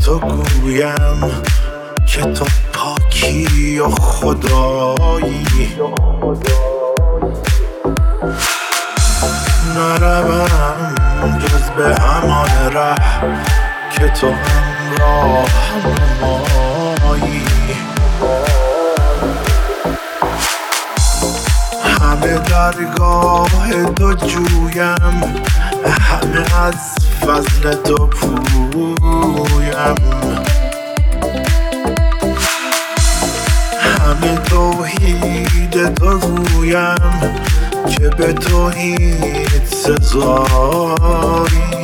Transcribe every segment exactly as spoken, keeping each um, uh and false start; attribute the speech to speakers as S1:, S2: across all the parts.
S1: تو گویم که تو پاکی و خدایی، نروم جز به همان ره که تو همراه نمایی. همه درگاه تو جویم، همه از فضل تو پویم، همه توحید تو گویم که به توحید سزایی.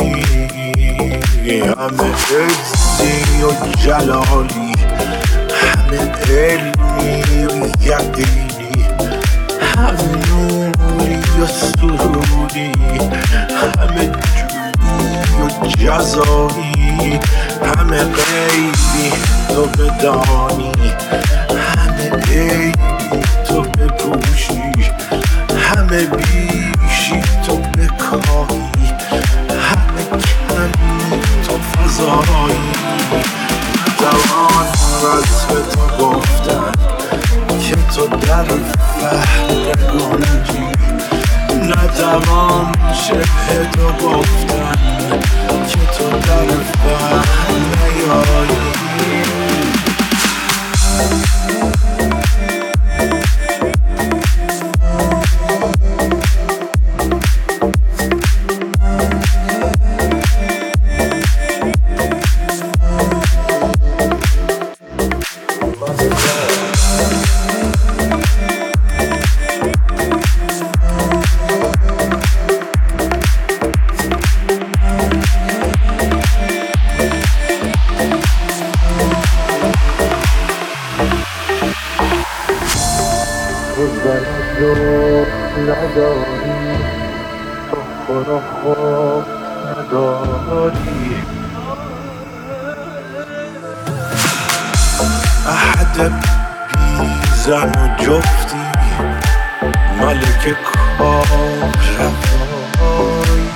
S1: همه عزی و جلالی، همه علمی و یقینی، همه نوری و سرودی، همه جودی و جزایی، همه غیبی تو بدانی، همه عیبی تو بپوشی، همه بیشی تو بکاهی، همه کمی تو فضایی. زمان وصف تو گفتن که تو در فهم نگنجی، نتوان شبه تو گفتن که تو در فهم نیایی. تو نداری، تو خورا خواب نداری، احد بیزن و جفتی، ملک کار رفایی.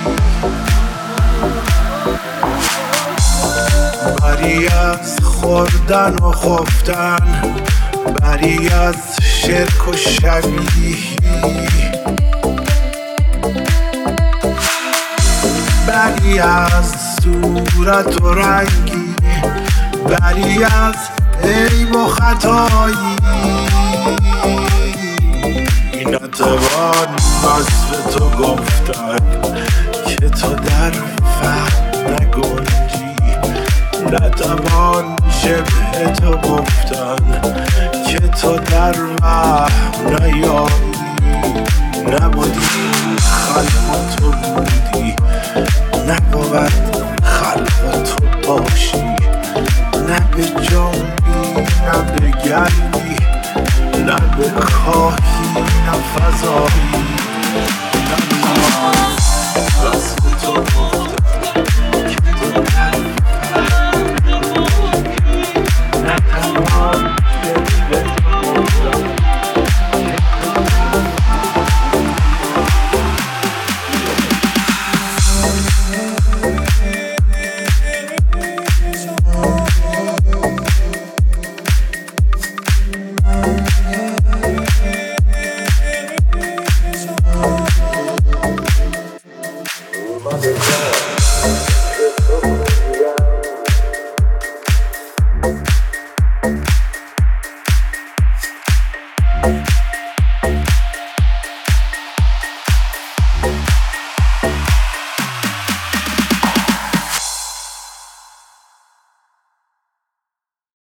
S1: بری از خوردن و خفتن، بری از شرک و شبیهی، بری از صورت و رنگی، بری از عیب و خطایی. نتوان وصف تو گفتن که تو در فهم نگنجی، نتوان شبه تو گفتن که تو در وهم نیایی. نبودی خلق تو بودی، نبود خلق تو باشی، نه به جنبی نه به گردی، نه به کاهی نه فضایی. نتوان وصف تو